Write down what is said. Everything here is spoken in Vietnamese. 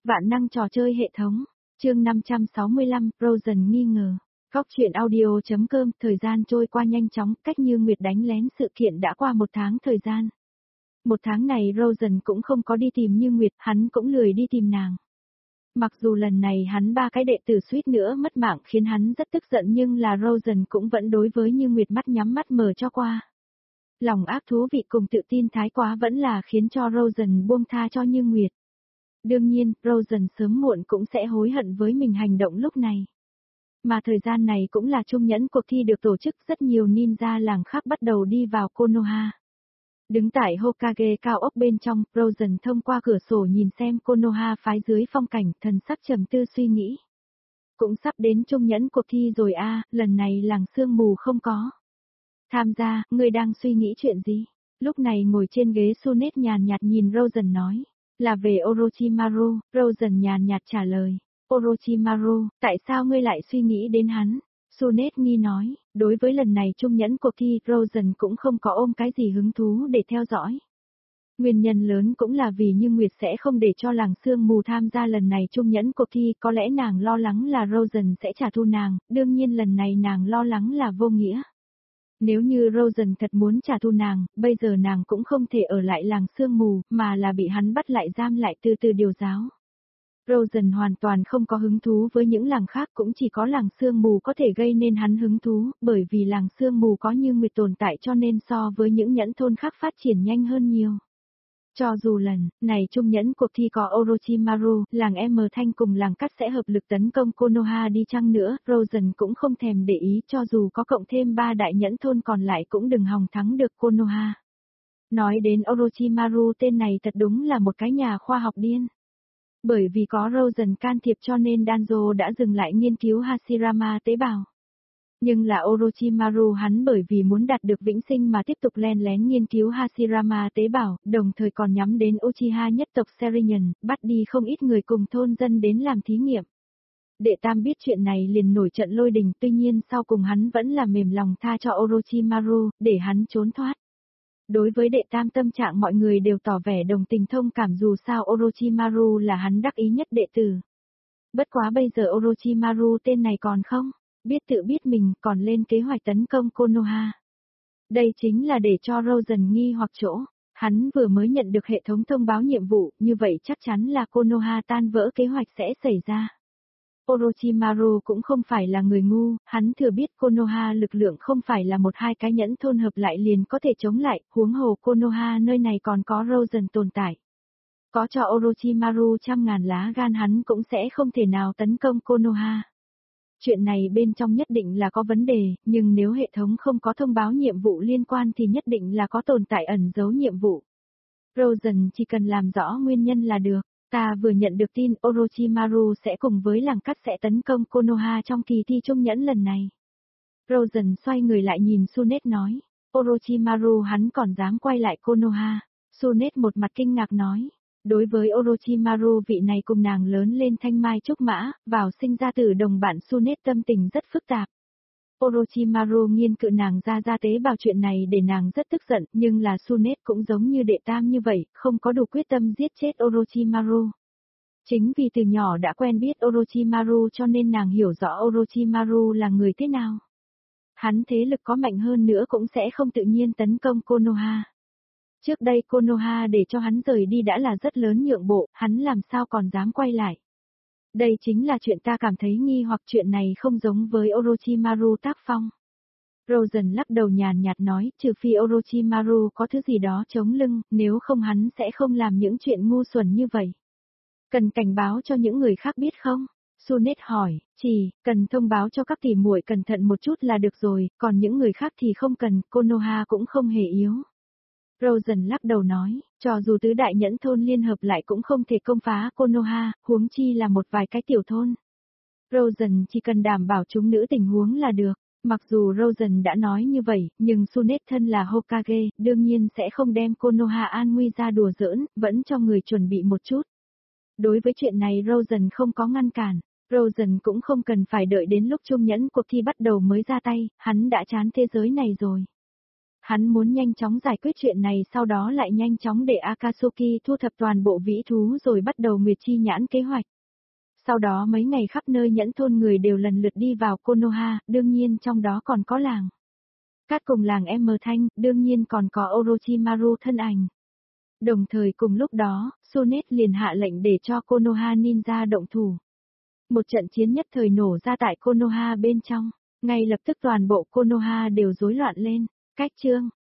Vạn năng trò chơi hệ thống. Chương 565, Frozen nghi ngờ. Góc truyện audio.com. Thời gian trôi qua nhanh chóng, cách Như Nguyệt đánh lén sự kiện đã qua 1 tháng thời gian. 1 tháng này Frozen cũng không có đi tìm Như Nguyệt, hắn cũng lười đi tìm nàng. Mặc dù lần này hắn 3 cái đệ tử suýt nữa mất mạng khiến hắn rất tức giận, nhưng là Frozen cũng vẫn đối với Như Nguyệt mắt nhắm mắt mở cho qua. Lòng ác thú vị cùng tự tin thái quá vẫn là khiến cho Frozen buông tha cho Như Nguyệt. Đương nhiên, Frozen sớm muộn cũng sẽ hối hận với mình hành động lúc này. Mà thời gian này cũng là chung nhẫn cuộc thi được tổ chức, rất nhiều ninja làng khác bắt đầu đi vào Konoha. Đứng tại Hokage cao ốc bên trong, Frozen thông qua cửa sổ nhìn xem Konoha phái dưới phong cảnh, thần sắc trầm tư suy nghĩ. Cũng sắp đến chung nhẫn cuộc thi rồi a, lần này làng sương mù không có tham gia, ngươi đang suy nghĩ chuyện gì? Lúc này ngồi trên ghế Sunet nhàn nhạt nhìn Frozen nói. Là về Orochimaru, Frozen nhàn nhạt trả lời. Orochimaru, tại sao ngươi lại suy nghĩ đến hắn? Sunet nghi nói, đối với lần này chung nhẫn cuộc thi Frozen cũng không có ôm cái gì hứng thú để theo dõi. Nguyên nhân lớn cũng là vì Như Nguyệt sẽ không để cho làng sương mù tham gia lần này chung nhẫn cuộc thi, có lẽ nàng lo lắng là Frozen sẽ trả thù nàng, đương nhiên lần này nàng lo lắng là vô nghĩa. Nếu như Frozen thật muốn trả thù nàng, bây giờ nàng cũng không thể ở lại làng sương mù, mà là bị hắn bắt lại giam lại từ từ điều giáo. Frozen hoàn toàn không có hứng thú với những làng khác, cũng chỉ có làng sương mù có thể gây nên hắn hứng thú, bởi vì làng sương mù có Như Nguyệt tồn tại cho nên so với những nhẫn thôn khác phát triển nhanh hơn nhiều. Cho dù lần này chung nhẫn cuộc thi có Orochimaru, làng M Thanh cùng làng Cắt sẽ hợp lực tấn công Konoha đi chăng nữa, Frozen cũng không thèm để ý, cho dù có cộng thêm 3 đại nhẫn thôn còn lại cũng đừng hòng thắng được Konoha. Nói đến Orochimaru, tên này thật đúng là một cái nhà khoa học điên. Bởi vì có Frozen can thiệp cho nên Danzo đã dừng lại nghiên cứu Hashirama tế bào. Nhưng là Orochimaru hắn bởi vì muốn đạt được vĩnh sinh mà tiếp tục len lén nghiên cứu Hashirama tế bào, đồng thời còn nhắm đến Uchiha nhất tộc Serion, bắt đi không ít người cùng thôn dân đến làm thí nghiệm. Đệ Tam biết chuyện này liền nổi trận lôi đình, tuy nhiên sau cùng hắn vẫn là mềm lòng tha cho Orochimaru, để hắn trốn thoát. Đối với Đệ Tam tâm trạng mọi người đều tỏ vẻ đồng tình thông cảm, dù sao Orochimaru là hắn đắc ý nhất đệ tử. Bất quá bây giờ Orochimaru tên này còn không biết tự biết mình, còn lên kế hoạch tấn công Konoha. Đây chính là để cho Frozen nghi hoặc chỗ. Hắn vừa mới nhận được hệ thống thông báo nhiệm vụ, như vậy chắc chắn là Konoha tan vỡ kế hoạch sẽ xảy ra. Orochimaru cũng không phải là người ngu, hắn thừa biết Konoha lực lượng không phải là 1-2 cái nhẫn thôn hợp lại liền có thể chống lại, huống hồ Konoha nơi này còn có Frozen tồn tại. Có cho Orochimaru 100.000 lá gan hắn cũng sẽ không thể nào tấn công Konoha. Chuyện này bên trong nhất định là có vấn đề, nhưng nếu hệ thống không có thông báo nhiệm vụ liên quan thì nhất định là có tồn tại ẩn giấu nhiệm vụ. Frozen chỉ cần làm rõ nguyên nhân là được. Ta vừa nhận được tin Orochimaru sẽ cùng với làng Cắt sẽ tấn công Konoha trong kỳ thi chung nhẫn lần này. Frozen xoay người lại nhìn Sunet nói. Orochimaru hắn còn dám quay lại Konoha. Sunet một mặt kinh ngạc nói. Đối với Orochimaru vị này cùng nàng lớn lên thanh mai trúc mã, vào sinh ra tử đồng bạn, Sunet tâm tình rất phức tạp. Orochimaru nghiên cự nàng ra tế bào chuyện này để nàng rất tức giận, nhưng là Sunet cũng giống như Đệ Tam như vậy, không có đủ quyết tâm giết chết Orochimaru. Chính vì từ nhỏ đã quen biết Orochimaru cho nên nàng hiểu rõ Orochimaru là người thế nào. Hắn thế lực có mạnh hơn nữa cũng sẽ không tự nhiên tấn công Konoha. Trước đây Konoha để cho hắn rời đi đã là rất lớn nhượng bộ, hắn làm sao còn dám quay lại. Đây chính là chuyện ta cảm thấy nghi hoặc, chuyện này không giống với Orochimaru tác phong. Frozen lắc đầu nhàn nhạt nói, trừ phi Orochimaru có thứ gì đó chống lưng, nếu không hắn sẽ không làm những chuyện ngu xuẩn như vậy. Cần cảnh báo cho những người khác biết không? Sunet hỏi, chỉ cần thông báo cho các tỷ muội cẩn thận một chút là được rồi, còn những người khác thì không cần, Konoha cũng không hề yếu. Frozen lắc đầu nói, cho dù tứ đại nhẫn thôn liên hợp lại cũng không thể công phá Konoha, huống chi là một vài cái tiểu thôn. Frozen chỉ cần đảm bảo chúng nữ tình huống là được. Mặc dù Frozen đã nói như vậy, nhưng Sunet thân là Hokage, đương nhiên sẽ không đem Konoha an nguy ra đùa giỡn, vẫn cho người chuẩn bị một chút. Đối với chuyện này Frozen không có ngăn cản, Frozen cũng không cần phải đợi đến lúc chung nhẫn cuộc thi bắt đầu mới ra tay, hắn đã chán thế giới này rồi. Hắn muốn nhanh chóng giải quyết chuyện này sau đó lại nhanh chóng để Akatsuki thu thập toàn bộ vĩ thú rồi bắt đầu Nguyệt Chi Nhãn kế hoạch. Sau đó mấy ngày khắp nơi nhẫn thôn người đều lần lượt đi vào Konoha, đương nhiên trong đó còn có làng Cát cùng làng M Thanh, đương nhiên còn có Orochimaru thân ảnh. Đồng thời cùng lúc đó, Sunet liền hạ lệnh để cho Konoha Ninja động thủ. Một trận chiến nhất thời nổ ra tại Konoha bên trong, ngay lập tức toàn bộ Konoha đều rối loạn lên. Cách chương